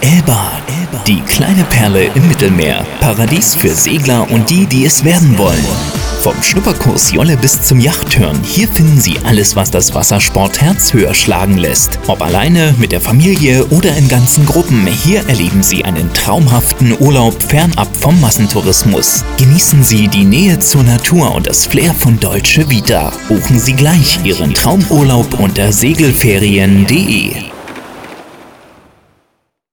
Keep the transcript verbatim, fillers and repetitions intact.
Elba, die kleine Perle im Mittelmeer. Paradies für Segler und die, die es werden wollen. Vom Schnupperkurs Jolle bis zum Yachtturn, hier finden Sie alles, was das Wassersportherz höher schlagen lässt. Ob alleine, mit der Familie oder in ganzen Gruppen, hier erleben Sie einen traumhaften Urlaub fernab vom Massentourismus. Genießen Sie die Nähe zur Natur und das Flair von Dolce Vita. Buchen Sie gleich Ihren Traumurlaub unter segelferien punkt de.